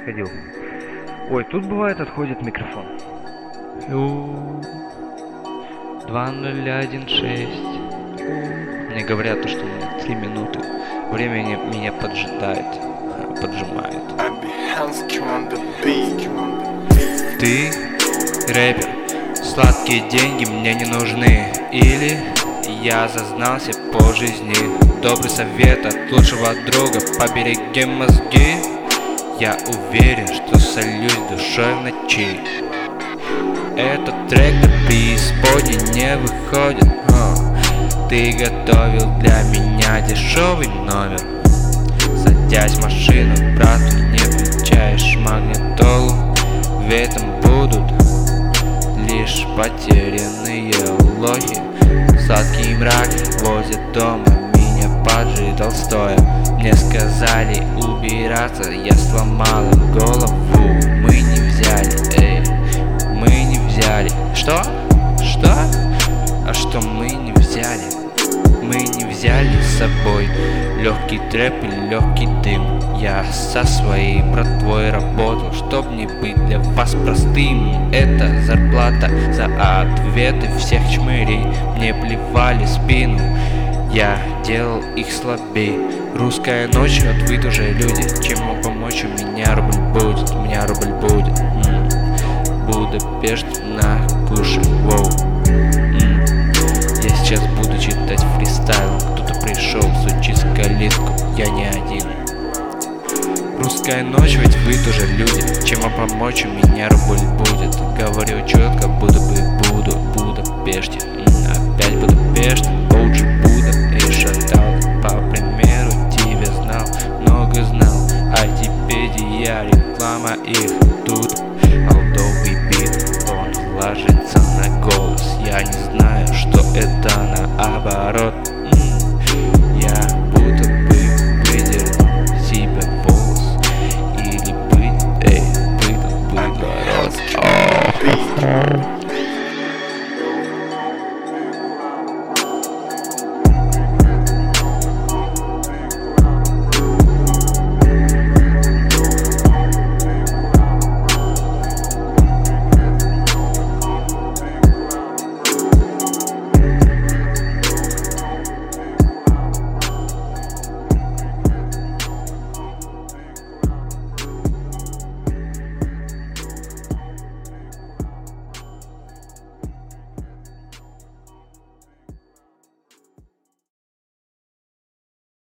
отходил. Ой, тут бывает отходит микрофон. 2016. Мне говорят, что у меня 3 минуты. Время меня поджимает. Ты рэпер, сладкие деньги мне не нужны. Или я зазнался по жизни. Добрый совет от лучшего друга, побереги мозги. Я уверен, что сольюсь душой в ночи. Этот трек до преисподней не выходит. Ты готовил для меня дешевый номер. Садясь в машину, брату, не включаешь магнитолу. В этом будут лишь потерянные лохи. Сладкий мрак возле дома меня поджидал стоя. Мне сказали убираться, я сломал им голову. Мы не взяли, мы не взяли. Что? А что мы не взяли? Мы не взяли с собой легкий трэп и легкий дым. Я со своей братвой работал, чтоб не быть для вас простым. Это зарплата за ответы всех чмырей. Мне плевали спину, я делал их слабей. Русская ночь, вот вы тоже люди. Чем вам помочь? У меня рубль будет. Будапешт на куше, воу. Я сейчас буду читать фристайл. Кто-то пришел сучить калитку, я не один. Русская ночь, ведь вы тоже люди. Чем вам помочь? У меня рубль будет. Говорю четко, будто бы буду в Будапеште. Опять Будапешт, лучше Буда. Ты шатал, по примеру тебя знал, много знал. А Айтипедия, реклама их тут. Алдовый бит, он ложится на голос. Я не знаю, что это наоборот.